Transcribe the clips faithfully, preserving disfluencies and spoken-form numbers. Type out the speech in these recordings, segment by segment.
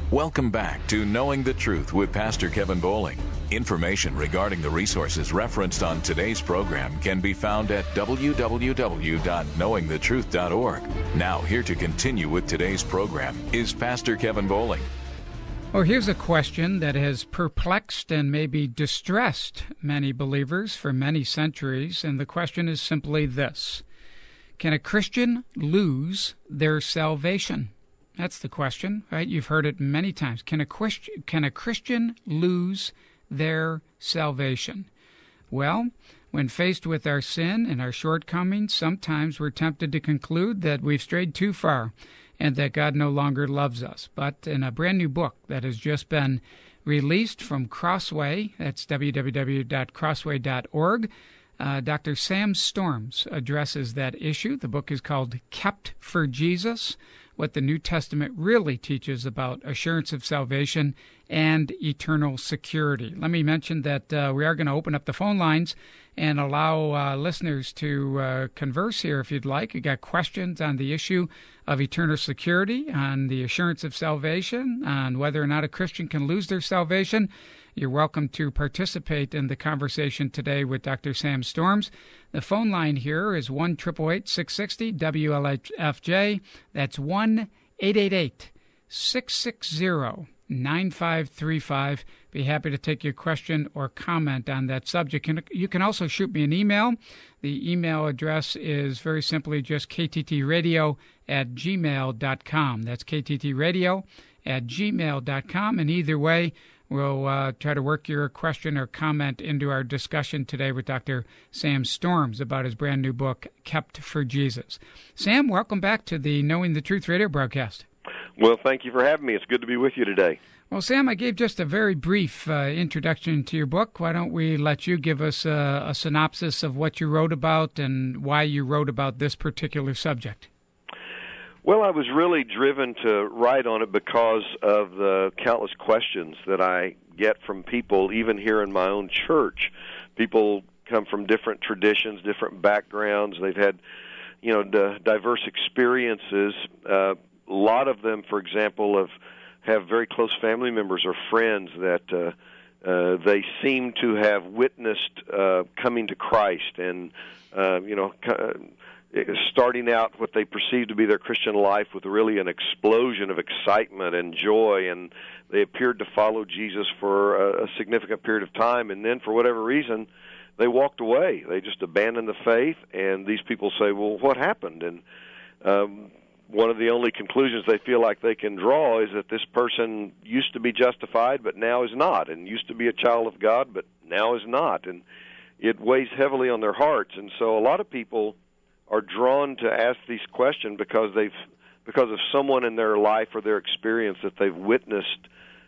Welcome back to Knowing the Truth with Pastor Kevin Bowling. Information regarding the resources referenced on today's program can be found at w w w dot knowing the truth dot org. Now, here to continue with today's program is Pastor Kevin Bowling. Well, here's a question that has perplexed and maybe distressed many believers for many centuries, and the question is simply this: can a Christian lose their salvation? That's the question, right? You've heard it many times. Can a Christian, can a Christian lose their salvation? Well, when faced with our sin and our shortcomings, sometimes we're tempted to conclude that we've strayed too far and that God no longer loves us. But in a brand new book that has just been released from Crossway, that's w w w dot crossway dot org, uh, Doctor Sam Storms addresses that issue. The book is called Kept for Jesus: What the New Testament Really Teaches About Assurance of Salvation and Eternal Security. Let me mention that uh, we are going to open up the phone lines and allow uh, listeners to uh, converse here if you'd like. You got questions on the issue of eternal security, on the assurance of salvation, on whether or not a Christian can lose their salvation. You're welcome to participate in the conversation today with Doctor Sam Storms. The phone line here is one eight eight eight, six six zero, W L F J. That's one eight eight eight, six six zero, nine five three five. Be happy to take your question or comment on that subject. You can also shoot me an email. The email address is very simply just k t t radio at gmail dot com. That's k t t radio at gmail dot com. And either way, we'll uh, try to work your question or comment into our discussion today with Doctor Sam Storms about his brand new book, Kept for Jesus. Sam, welcome back to the Knowing the Truth radio broadcast. Well, thank you for having me. It's good to be with you today. Well, Sam, I gave just a very brief uh, introduction to your book. Why don't we let you give us a, a synopsis of what you wrote about and why you wrote about this particular subject? Well, I was really driven to write on it because of the countless questions that I get from people, even here in my own church. People come from different traditions, different backgrounds. They've had, you know, d- diverse experiences. Uh, a lot of them, for example, have, have very close family members or friends that uh, uh, they seem to have witnessed uh, coming to Christ and, uh, you know, uh, starting out what they perceive to be their Christian life with really an explosion of excitement and joy, and they appeared to follow Jesus for a, a significant period of time, and then for whatever reason, they walked away. They just abandoned the faith, and these people say, well, what happened? And um, one of the only conclusions they feel like they can draw is that this person used to be justified, but now is not, and used to be a child of God, but now is not, and it weighs heavily on their hearts. And so a lot of people are drawn to ask these questions because they've because of someone in their life or their experience that they've witnessed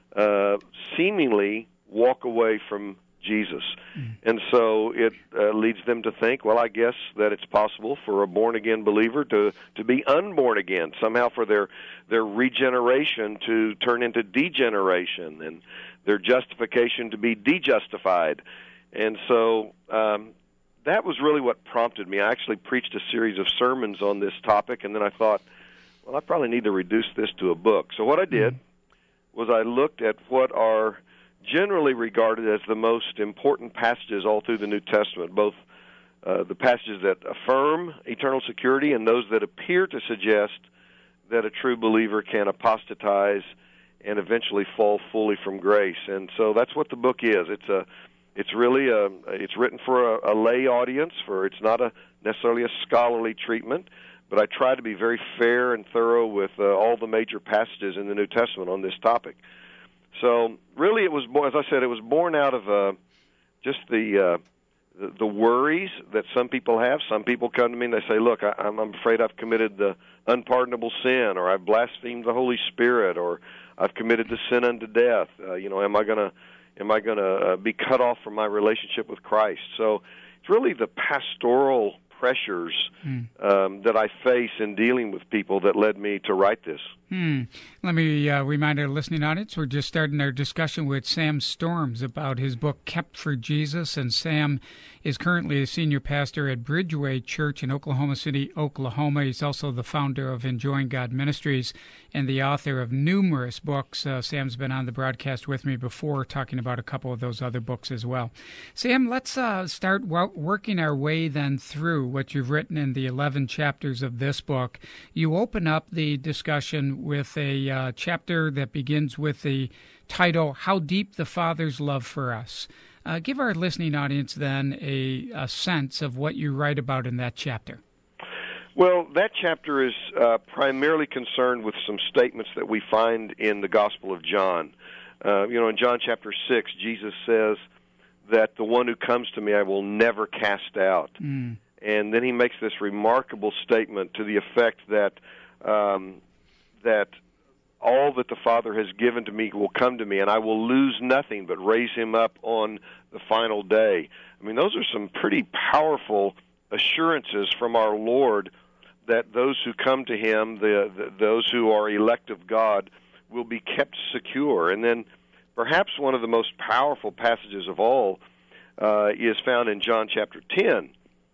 uh, seemingly walk away from Jesus. Mm. And so it uh, leads them to think, well, I guess that it's possible for a born-again believer to, to be unborn again, somehow for their, their regeneration to turn into degeneration and their justification to be dejustified. And so um, that was really what prompted me. I actually preached a series of sermons on this topic, and then I thought, well, I probably need to reduce this to a book. So what I did was I looked at what are generally regarded as the most important passages all through the New Testament, both uh, the passages that affirm eternal security and those that appear to suggest that a true believer can apostatize and eventually fall fully from grace. And so that's what the book is. It's a It's really a, it's written for a, a lay audience. For it's not a necessarily a scholarly treatment, but I try to be very fair and thorough with uh, all the major passages in the New Testament on this topic. So really, it was, as I said, it was born out of uh, just the, uh, the the worries that some people have. Some people come to me and they say, "Look, I, I'm afraid I've committed the unpardonable sin, or I've blasphemed the Holy Spirit, or I've committed the sin unto death. Uh, you know, am I going to Am I going to uh, be cut off from my relationship with Christ?" So it's really the pastoral pressures mm. um, that I face in dealing with people that led me to write this. Hmm. Let me uh, remind our listening audience, we're just starting our discussion with Sam Storms about his book, Kept for Jesus, and Sam is currently a senior pastor at Bridgeway Church in Oklahoma City, Oklahoma. He's also the founder of Enjoying God Ministries and the author of numerous books. Uh, Sam's been on the broadcast with me before talking about a couple of those other books as well. Sam, let's uh, start w- working our way then through what you've written in the eleven chapters of this book. You open up the discussion with a uh, chapter that begins with the title, How Deep the Father's Love for Us. Uh, give our listening audience then a, a sense of what you write about in that chapter. Well, that chapter is uh, primarily concerned with some statements that we find in the Gospel of John. Uh, you know, in John chapter six, Jesus says that the one who comes to me I will never cast out. Mm. And then he makes this remarkable statement to the effect that um, that all that the Father has given to me will come to me, and I will lose nothing but raise him up on the final day. I mean, those are some pretty powerful assurances from our Lord that those who come to him, the, the those who are elect of God, will be kept secure. And then perhaps one of the most powerful passages of all uh, is found in John chapter ten,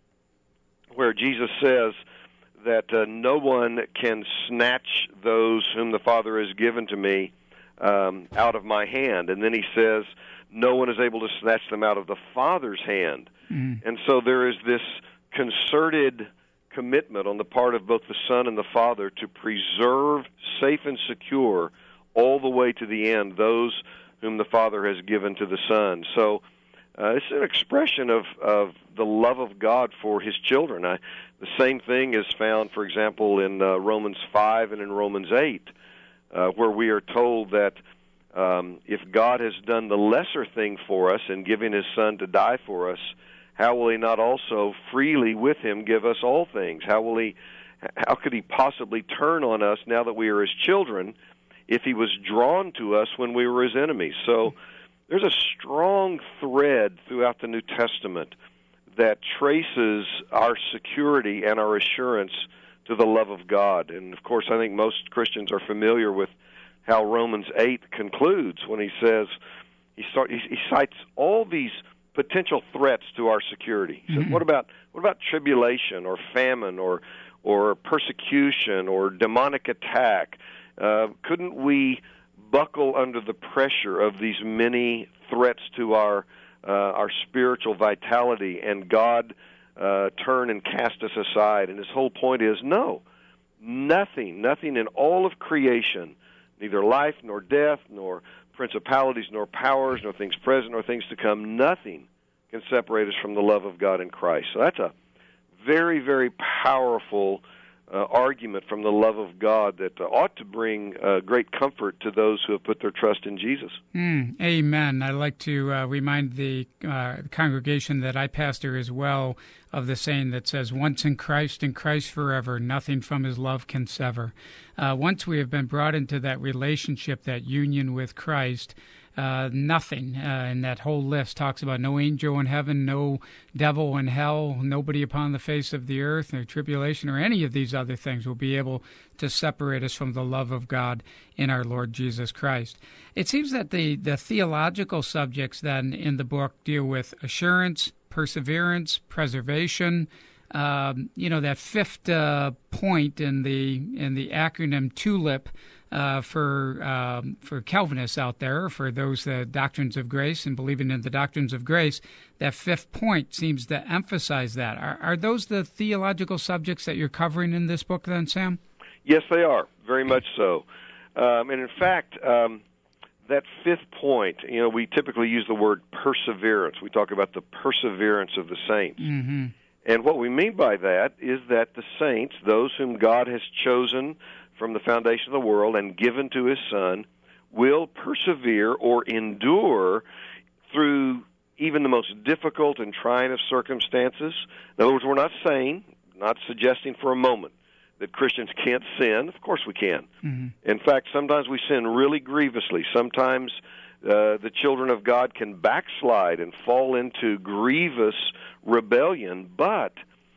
where Jesus says that uh, no one can snatch those whom the Father has given to me um, out of my hand. And then he says, no one is able to snatch them out of the Father's hand. Mm. And so there is this concerted commitment on the part of both the Son and the Father to preserve safe and secure all the way to the end those whom the Father has given to the Son. So uh, it's an expression of, of the love of God for his children. I, the same thing is found, for example, in uh, Romans five and in Romans eight, uh, where we are told that um, if God has done the lesser thing for us in giving his Son to die for us, how will he not also freely with him give us all things? How will he? How could he possibly turn on us now that we are his children if he was drawn to us when we were his enemies? So there's a strong thread throughout the New Testament that traces our security and our assurance to the love of God. And, of course, I think most Christians are familiar with how Romans eight concludes when he says, he, start, he, he cites all these potential threats to our security. He says, mm-hmm. what about what about tribulation or famine or or persecution or demonic attack? Uh, couldn't we buckle under the pressure of these many threats to our uh, our spiritual vitality, and God uh, turn and cast us aside? And his whole point is, no, nothing, nothing in all of creation, neither life nor death, nor principalities, nor powers, nor things present, nor things to come, nothing can separate us from the love of God in Christ. So that's a very, very powerful uh, argument from the love of God that uh, ought to bring uh, great comfort to those who have put their trust in Jesus. Mm, amen. I'd like to uh, remind the uh, congregation that I pastor as well of the saying that says, once in Christ, in Christ forever, nothing from his love can sever. Uh, once we have been brought into that relationship, that union with Christ, uh, nothing uh, in that whole list talks about no angel in heaven, no devil in hell, nobody upon the face of the earth, no tribulation, or any of these other things will be able to separate us from the love of God in our Lord Jesus Christ. It seems that the, the theological subjects then in the book deal with assurance, perseverance, preservation. Um, you know, that fifth uh, point in the in the acronym TULIP uh, for um, for Calvinists out there, for those uh, doctrines of grace and believing in the doctrines of grace, that fifth point seems to emphasize that. Are, are those the theological subjects that you're covering in this book then, Sam? Yes, they are, very much so. Um, and in fact, um, that fifth point, you know, we typically use the word perseverance. We talk about the perseverance of the saints. Mm-hmm. And what we mean by that is that the saints, those whom God has chosen from the foundation of the world and given to his Son, will persevere or endure through even the most difficult and trying of circumstances. In other words, we're not saying, not suggesting for a moment that Christians can't sin. Of course we can. Mm-hmm. In fact, sometimes we sin really grievously. Sometimes uh, the children of God can backslide and fall into grievous rebellion. But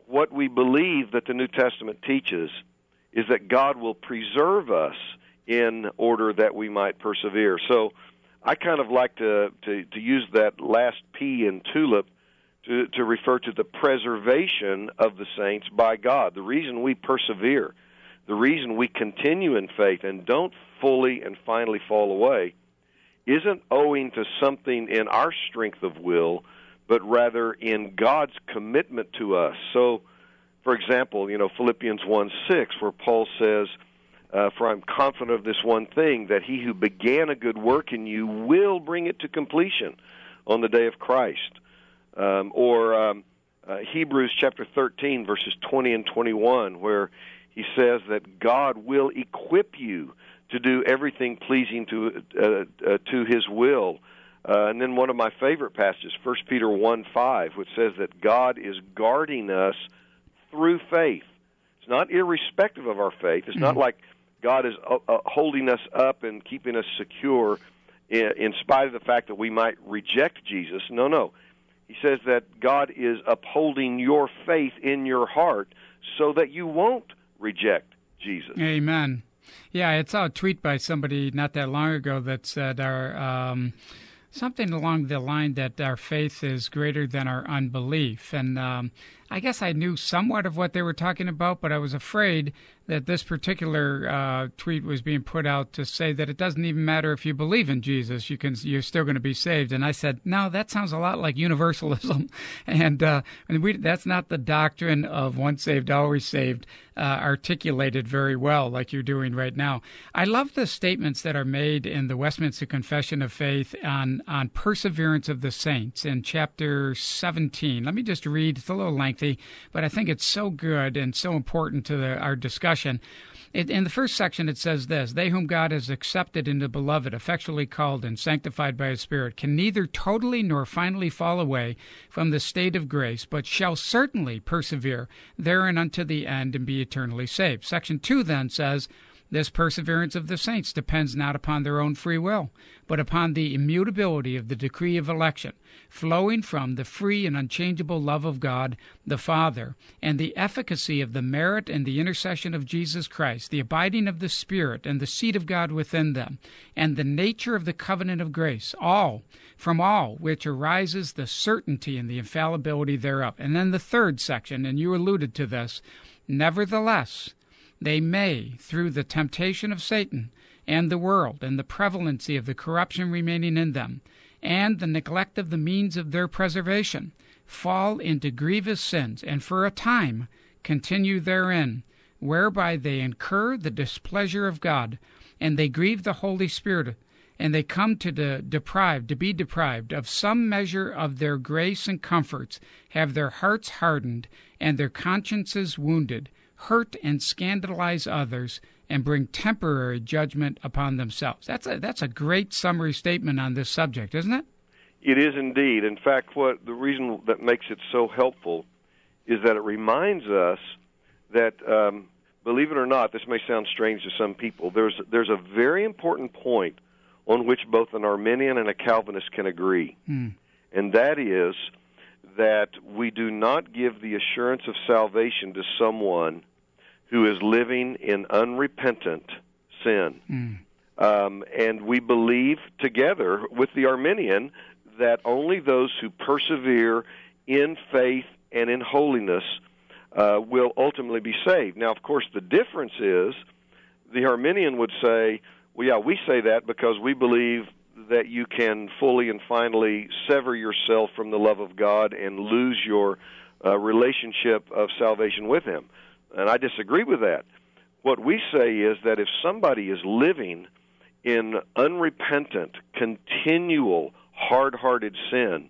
what we believe that the New Testament teaches is that God will preserve us in order that we might persevere. So I kind of like to, to, to use that last P in TULIP to, to refer to the preservation of the saints by God. The reason we persevere, the reason we continue in faith and don't fully and finally fall away isn't owing to something in our strength of will, but rather in God's commitment to us. So, for example, you know, Philippians one six, where Paul says, uh, for I'm confident of this one thing, that he who began a good work in you will bring it to completion on the day of Christ. Um, or um, uh, Hebrews chapter thirteen, verses twenty and twenty-one, where he says that God will equip you to do everything pleasing to uh, uh, to his will. Uh, and then one of my favorite passages, First Peter one five, which says that God is guarding us through faith. It's not irrespective of our faith. It's mm-hmm. not like God is uh, uh, holding us up and keeping us secure in, in spite of the fact that we might reject Jesus. No, no. He says that God is upholding your faith in your heart so that you won't reject Jesus. Amen. Yeah, I saw a tweet by somebody not that long ago that said our um, something along the line that our faith is greater than our unbelief. And um, I guess I knew somewhat of what they were talking about, but I was afraid that this particular uh, tweet was being put out to say that it doesn't even matter if you believe in Jesus, you can, you're still going to be saved. And I said, no, that sounds a lot like universalism. and uh, and we, that's not the doctrine of once saved, always saved, uh, articulated very well like you're doing right now. I love the statements that are made in the Westminster Confession of Faith on, on perseverance of the saints in chapter seventeen. Let me just read. It's a little lengthy, but I think it's so good and so important to the, our discussion. It, in the first section, it says this: they whom God has accepted in the beloved, effectually called and sanctified by his Spirit, can neither totally nor finally fall away from the state of grace, but shall certainly persevere therein unto the end and be eternally saved. Section two then says, this perseverance of the saints depends not upon their own free will, but upon the immutability of the decree of election, flowing from the free and unchangeable love of God the Father, and the efficacy of the merit and the intercession of Jesus Christ, the abiding of the Spirit and the seat of God within them, and the nature of the covenant of grace, all, from all which arises the certainty and the infallibility thereof. And then the third section, and you alluded to this, nevertheless, they may, through the temptation of Satan and the world and the prevalency of the corruption remaining in them, and the neglect of the means of their preservation, fall into grievous sins, and for a time continue therein, whereby they incur the displeasure of God, and they grieve the Holy Spirit, and they come to de- deprive, to be deprived of some measure of their grace and comforts, have their hearts hardened, and their consciences wounded, hurt and scandalize others, and bring temporary judgment upon themselves. That's a that's a great summary statement on this subject, isn't it? It is indeed. In fact, what the reason that makes it so helpful is that it reminds us that, um, believe it or not, this may sound strange to some people, there's there's a very important point on which both an Arminian and a Calvinist can agree, hmm. and that is that we do not give the assurance of salvation to someone who is living in unrepentant sin. Mm. Um, and we believe together with the Arminian that only those who persevere in faith and in holiness uh, will ultimately be saved. Now, of course, the difference is the Arminian would say, well, yeah, we say that because we believe that you can fully and finally sever yourself from the love of God and lose your uh, relationship of salvation with him. And I disagree with that. What we say is that if somebody is living in unrepentant, continual, hard-hearted sin,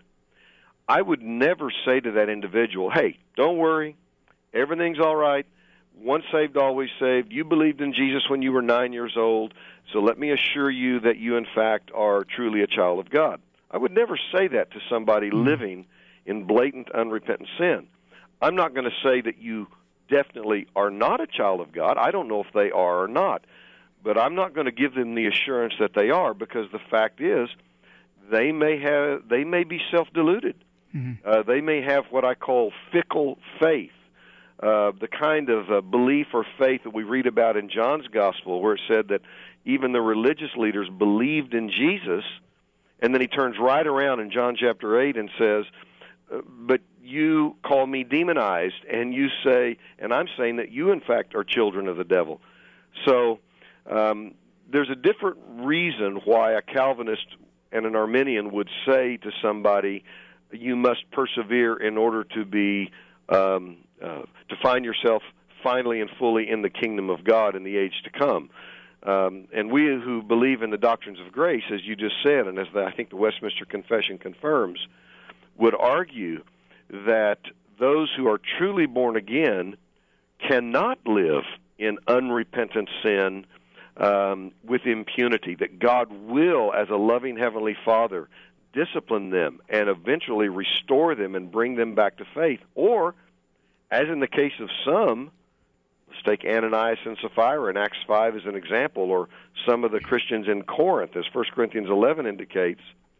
I would never say to that individual, hey, don't worry, everything's all right, once saved, always saved, you believed in Jesus when you were nine years old, so let me assure you that you, in fact, are truly a child of God. I would never say that to somebody mm-hmm. living in blatant, unrepentant sin. I'm not going to say that you definitely are not a child of God. I don't know if they are or not. But I'm not going to give them the assurance that they are, because the fact is they may have they may be self-deluded. Mm-hmm. Uh, they may have what I call fickle faith. uh, the kind of uh, belief or faith that we read about in John's Gospel, where it said that even the religious leaders believed in Jesus, and then he turns right around in John chapter eight and says, but you call me demonized, and you say, and I'm saying that you, in fact, are children of the devil. So um, there's a different reason why a Calvinist and an Arminian would say to somebody, you must persevere in order to be um, uh, to find yourself finally and fully in the kingdom of God in the age to come. Um, and we who believe in the doctrines of grace, as you just said, and as the, I think the Westminster Confession confirms, would argue that those who are truly born again cannot live in unrepentant sin um, with impunity, that God will, as a loving Heavenly Father, discipline them and eventually restore them and bring them back to faith. Or, as in the case of some, let's take Ananias and Sapphira in Acts five as an example, or some of the Christians in Corinth, as First Corinthians eleven indicates,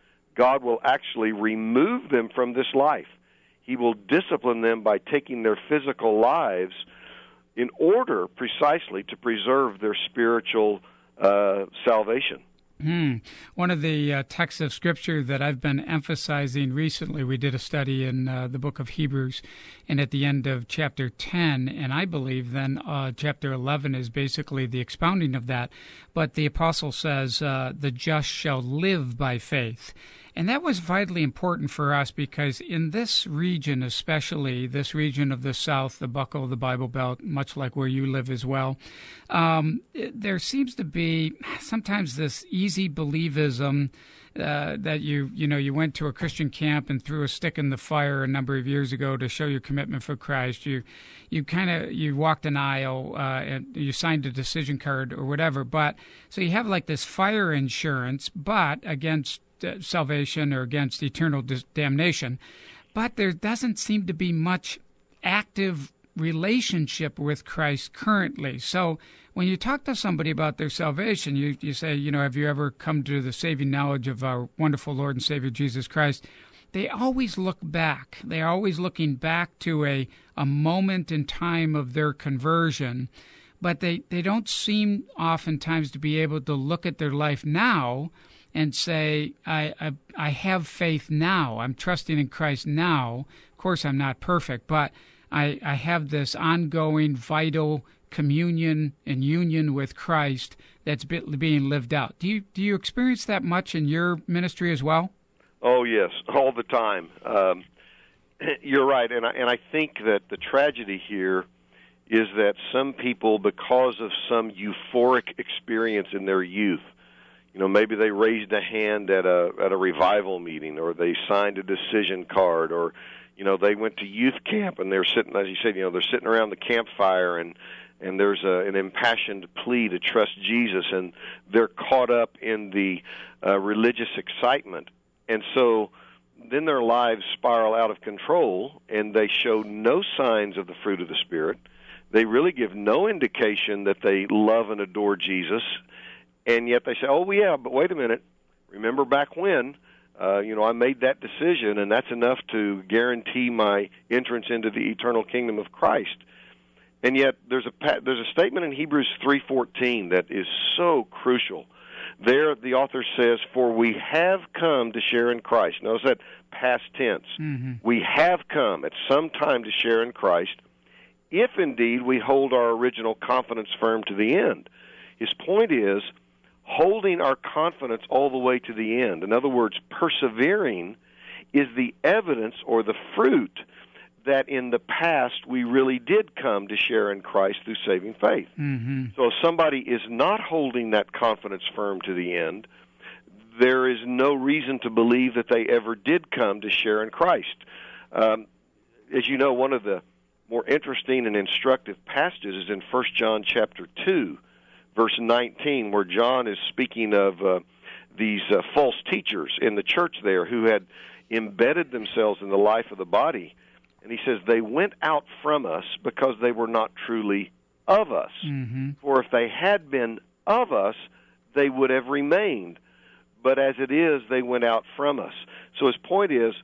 God will actually remove them from this life. He will discipline them by taking their physical lives in order precisely to preserve their spiritual uh, salvation. Hmm. One of the uh, texts of Scripture that I've been emphasizing recently, we did a study in uh, the book of Hebrews, and at the end of chapter ten, and I believe then uh, chapter eleven is basically the expounding of that, but the apostle says, uh, the just shall live by faith. And that was vitally important for us because in this region, especially this region of the South, the Buckle, the Bible Belt, much like where you live as well, um, it, there seems to be sometimes this easy believism uh, that you you know you went to a Christian camp and threw a stick in the fire a number of years ago to show your commitment for Christ. You you kind of you walked an aisle uh, and you signed a decision card or whatever. But so you have like this fire insurance, but against salvation or against eternal damnation, but there doesn't seem to be much active relationship with Christ currently. So when you talk to somebody about their salvation, you, you say, you know, have you ever come to the saving knowledge of our wonderful Lord and Savior Jesus Christ? They always look back. They're always looking back to a, a moment in time of their conversion, but they, they don't seem oftentimes to be able to look at their life now and say, I, I I have faith now. I'm trusting in Christ now. Of course, I'm not perfect, but I, I have this ongoing, vital communion and union with Christ that's being lived out. Do you do you experience that much in your ministry as well? Oh, yes, all the time. Um, you're right, and I, and I think that the tragedy here is that some people, because of some euphoric experience in their youth, you know, maybe they raised a hand at a at a revival meeting, or they signed a decision card, or, you know, they went to youth camp and they're sitting, as you said, you know, they're sitting around the campfire and and there's a, an impassioned plea to trust Jesus, and they're caught up in the uh, religious excitement, and so then their lives spiral out of control, and they show no signs of the fruit of the Spirit. They really give no indication that they love and adore Jesus. And yet they say, oh, yeah, but wait a minute. Remember back when, uh, you know, I made that decision, and that's enough to guarantee my entrance into the eternal kingdom of Christ. And yet there's a there's a statement in Hebrews three fourteen that is so crucial. There the author says, for we have come to share in Christ. Notice that past tense. Mm-hmm. We have come at some time to share in Christ, if indeed we hold our original confidence firm to the end. His point is, holding our confidence all the way to the end. In other words, persevering is the evidence or the fruit that in the past we really did come to share in Christ through saving faith. Mm-hmm. So if somebody is not holding that confidence firm to the end, there is no reason to believe that they ever did come to share in Christ. Um, as you know, one of the more interesting and instructive passages is in First John chapter two, verse nineteen, where John is speaking of uh, these uh, false teachers in the church there who had embedded themselves in the life of the body. And he says, they went out from us because they were not truly of us. Mm-hmm. For if they had been of us, they would have remained. But as it is, they went out from us. So his point is,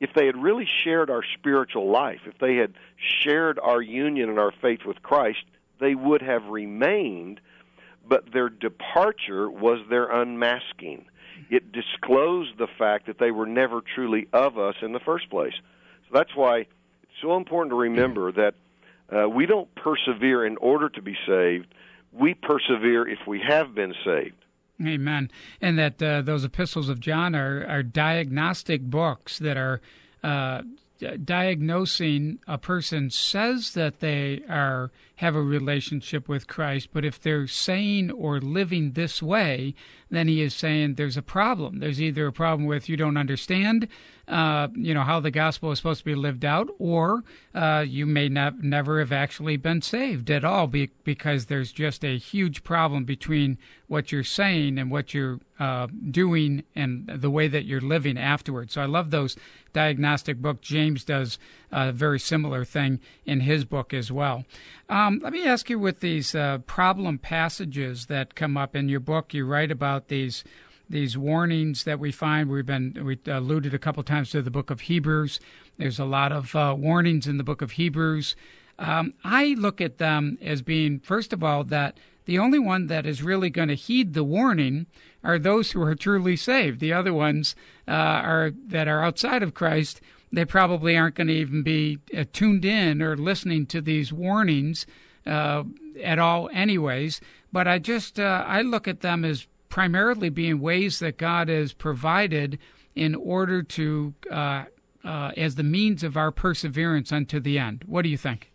if they had really shared our spiritual life, if they had shared our union and our faith with Christ, they would have remained, but their departure was their unmasking. It disclosed the fact that they were never truly of us in the first place. So that's why it's so important to remember that uh, we don't persevere in order to be saved. We persevere if we have been saved. Amen. And that uh, those epistles of John are, are diagnostic books that are uh, diagnosing a person says that they are have a relationship with Christ, but if they're saying or living this way, then he is saying there's a problem. There's either a problem with you don't understand, uh, you know, how the gospel is supposed to be lived out, or uh, you may not never have actually been saved at all, be, because there's just a huge problem between what you're saying and what you're uh, doing and the way that you're living afterwards. So I love those diagnostic books. James does a very similar thing in his book as well. Um, let me ask you, with these uh, problem passages that come up in your book, you write about these these warnings that we find. We've been we alluded a couple times to the book of Hebrews. There's a lot of uh, warnings in the book of Hebrews. Um, I look at them as being, first of all, that the only one that is really going to heed the warning are those who are truly saved. The other ones uh, are that are outside of Christ. They probably aren't going to even be uh, tuned in or listening to these warnings uh, at all anyways. But I just, uh, I look at them as primarily being ways that God has provided in order to, uh, uh, as the means of our perseverance unto the end. What do you think?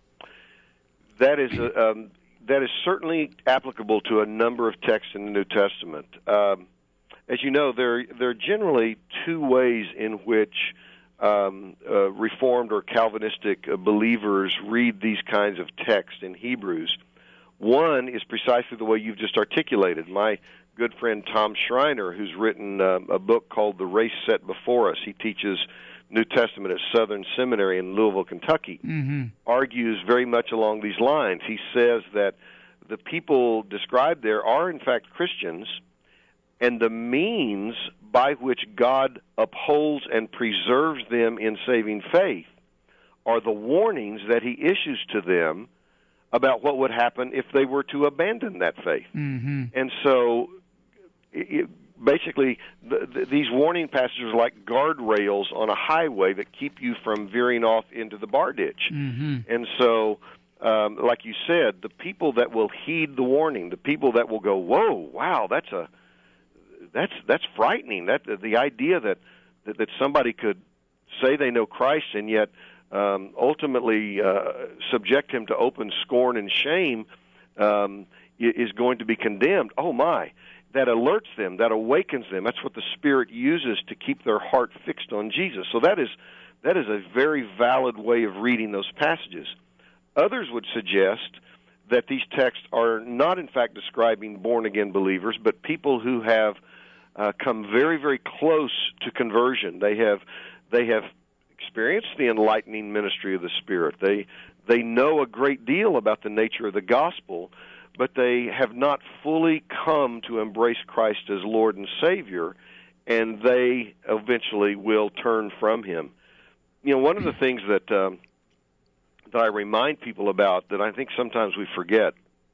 That is, uh, um, that is certainly applicable to a number of texts in the New Testament. Um, as you know, there, there are generally two ways in which Um, uh, Reformed or Calvinistic uh, believers read these kinds of texts in Hebrews. One is precisely the way you've just articulated. My good friend Tom Schreiner, who's written uh, a book called The Race Set Before Us, he teaches New Testament at Southern Seminary in Louisville, Kentucky, mm-hmm. argues very much along these lines. He says that the people described there are, in fact, Christians, and the means by which God upholds and preserves them in saving faith are the warnings that he issues to them about what would happen if they were to abandon that faith. Mm-hmm. And so, it, basically, the, the, these warning passages are like guardrails on a highway that keep you from veering off into the bar ditch. Mm-hmm. And so, um, like you said, the people that will heed the warning, the people that will go, whoa, wow, that's a That's that's frightening. That the idea that, that that somebody could say they know Christ and yet um, ultimately uh, subject him to open scorn and shame um, is going to be condemned. Oh my! That alerts them. That awakens them. That's what the Spirit uses to keep their heart fixed on Jesus. So that is that is a very valid way of reading those passages. Others would suggest that these texts are not, in fact, describing born-again believers, but people who have Uh, come very, very close to conversion. They have, they have experienced the enlightening ministry of the Spirit. They, they know a great deal about the nature of the gospel, but they have not fully come to embrace Christ as Lord and Savior, and they eventually will turn from Him. You know, one of the things that um, that I remind people about that I think sometimes we forget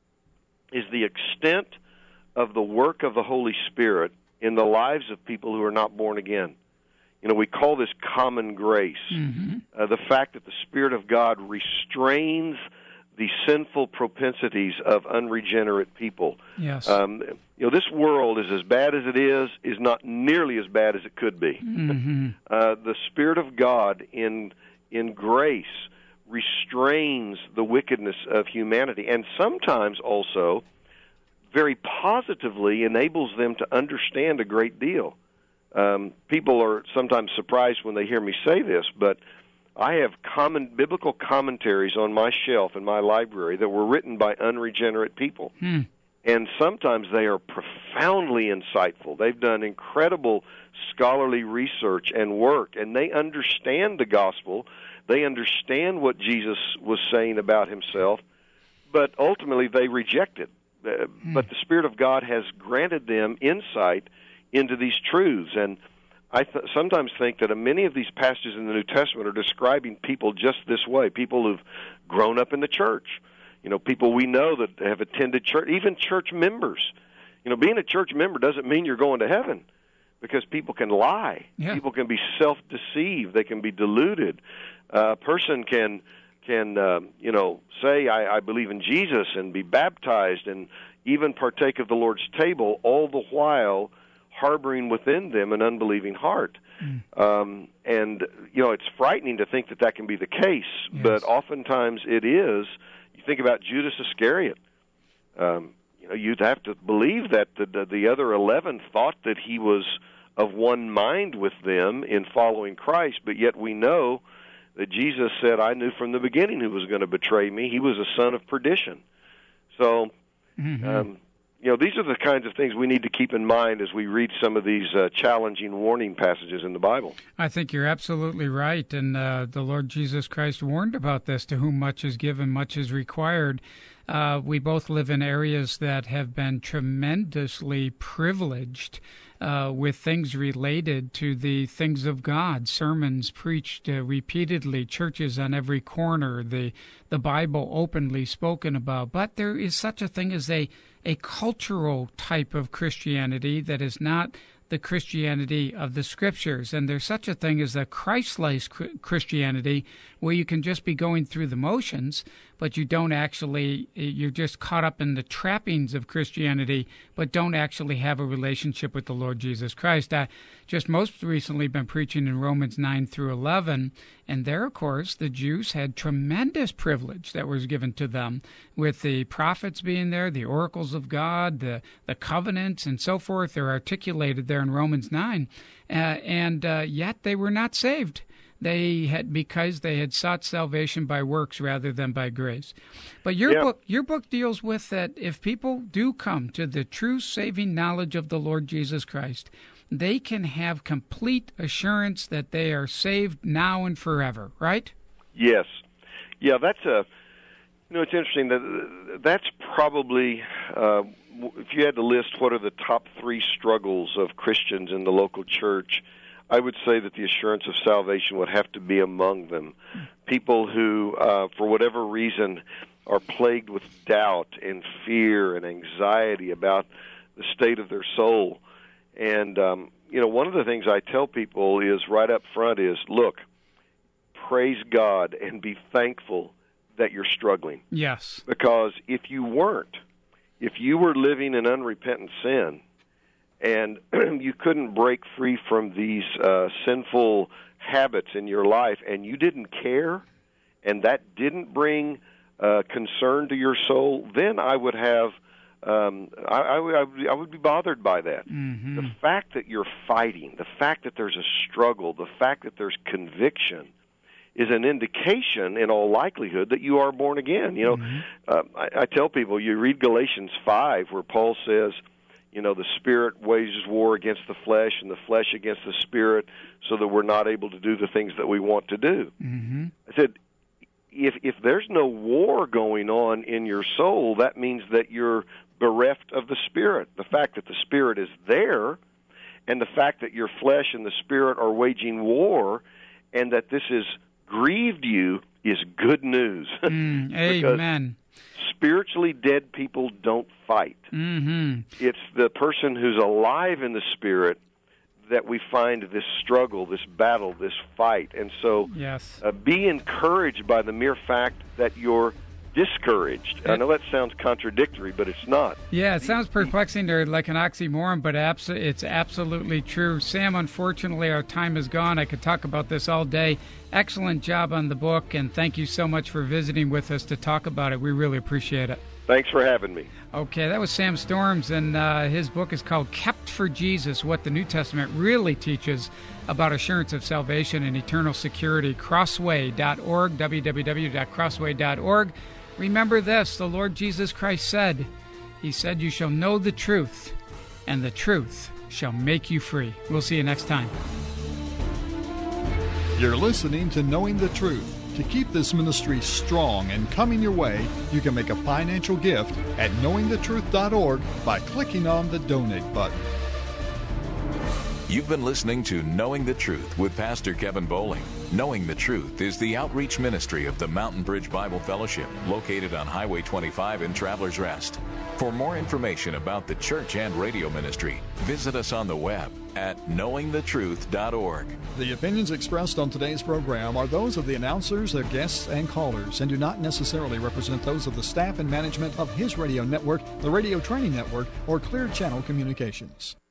is the extent of the work of the Holy Spirit in the lives of people who are not born again. You know, we call this common grace. Mm-hmm. Uh, the fact that the Spirit of God restrains the sinful propensities of unregenerate people. Yes. Um, you know, this world is as bad as it is, is not nearly as bad as it could be. Mm-hmm. Uh, the Spirit of God in in grace restrains the wickedness of humanity, and sometimes also very positively enables them to understand a great deal. Um, people are sometimes surprised when they hear me say this, but I have common biblical commentaries on my shelf in my library that were written by unregenerate people. Hmm. And sometimes they are profoundly insightful. They've done incredible scholarly research and work, and they understand the gospel. They understand what Jesus was saying about himself, but ultimately they reject it. Uh, hmm. But the Spirit of God has granted them insight into these truths. And I th- sometimes think that many of these passages in the New Testament are describing people just this way, people who've grown up in the church, you know, people we know that have attended church, even church members. You know, being a church member doesn't mean you're going to heaven, because people can lie. Yeah. People can be self-deceived. They can be deluded. Uh, a person can, can uh, you know, say, I, I believe in Jesus and be baptized and even partake of the Lord's table, all the while harboring within them an unbelieving heart. Mm. Um, and, you know, it's frightening to think that that can be the case, yes. but oftentimes it is. You think about Judas Iscariot. Um, you know, you'd have to believe that the, the, the other eleven thought that he was of one mind with them in following Christ, but yet we know that Jesus said, I knew from the beginning who was going to betray me. He was a son of perdition. So, mm-hmm. um, you know, these are the kinds of things we need to keep in mind as we read some of these uh, challenging warning passages in the Bible. I think you're absolutely right, and uh, the Lord Jesus Christ warned about this, to whom much is given, much is required. Uh, we both live in areas that have been tremendously privileged uh, with things related to the things of God, sermons preached uh, repeatedly, churches on every corner, the the Bible openly spoken about. But there is such a thing as a, a cultural type of Christianity that is not the Christianity of the Scriptures. And there's such a thing as a Christ-like Christianity, where you can just be going through the motions, but you don't actually, you're just caught up in the trappings of Christianity, but don't actually have a relationship with the Lord Jesus Christ. I just most recently been preaching in Romans nine through eleven, and there, of course, the Jews had tremendous privilege that was given to them, with the prophets being there, the oracles of God, the, the covenants, and so forth. They're articulated there in Romans nine, uh, and uh, yet they were not saved. They had, because they had sought salvation by works rather than by grace. But your yeah. book, your book deals with that. If people do come to the true saving knowledge of the Lord Jesus Christ, they can have complete assurance that they are saved now and forever. Right? Yes. Yeah. That's a. You know, it's interesting that that's probably, uh, if you had to list what are the top three struggles of Christians in the local church, I would say that the assurance of salvation would have to be among them. People who, uh, for whatever reason, are plagued with doubt and fear and anxiety about the state of their soul. And, um, you know, one of the things I tell people is right up front is, look, praise God and be thankful that you're struggling. Yes. Because if you weren't, if you were living in unrepentant sin, and you couldn't break free from these uh, sinful habits in your life, and you didn't care, and that didn't bring uh, concern to your soul, then I would have, um, I, I, I would be bothered by that. Mm-hmm. The fact that you're fighting, the fact that there's a struggle, the fact that there's conviction is an indication, in all likelihood, that you are born again. You know, mm-hmm. uh, I, I tell people, you read Galatians five, where Paul says, you know, the Spirit wages war against the flesh and the flesh against the Spirit, so that we're not able to do the things that we want to do. Mm-hmm. I said, if if there's no war going on in your soul, that means that you're bereft of the Spirit. The fact that the Spirit is there, and the fact that your flesh and the Spirit are waging war, and that this has grieved you, is good news. Mm, amen. Spiritually dead people don't fight. Mm-hmm. It's the person who's alive in the Spirit that we find this struggle, this battle, this fight. And so yes. uh, be encouraged by the mere fact that you're discouraged. It, I know that sounds contradictory, but it's not. Yeah, it sounds perplexing or like an oxymoron, but abs- it's absolutely true. Sam, unfortunately, our time is gone. I could talk about this all day. Excellent job on the book, and thank you so much for visiting with us to talk about it. We really appreciate it. Thanks for having me. Okay, that was Sam Storms, and uh, his book is called Kept for Jesus, What the New Testament Really Teaches About Assurance of Salvation and Eternal Security. crossway dot org, w w w dot crossway dot org. Remember this, the Lord Jesus Christ said, He said, you shall know the truth, and the truth shall make you free. We'll see you next time. You're listening to Knowing the Truth. To keep this ministry strong and coming your way, you can make a financial gift at knowing the truth dot org by clicking on the donate button. You've been listening to Knowing the Truth with Pastor Kevin Bowling. Knowing the Truth is the outreach ministry of the Mountain Bridge Bible Fellowship, located on Highway twenty-five in Travelers Rest. For more information about the church and radio ministry, visit us on the web at knowing the truth dot org. The opinions expressed on today's program are those of the announcers, their guests, and callers, and do not necessarily represent those of the staff and management of His Radio Network, the Radio Training Network, or Clear Channel Communications.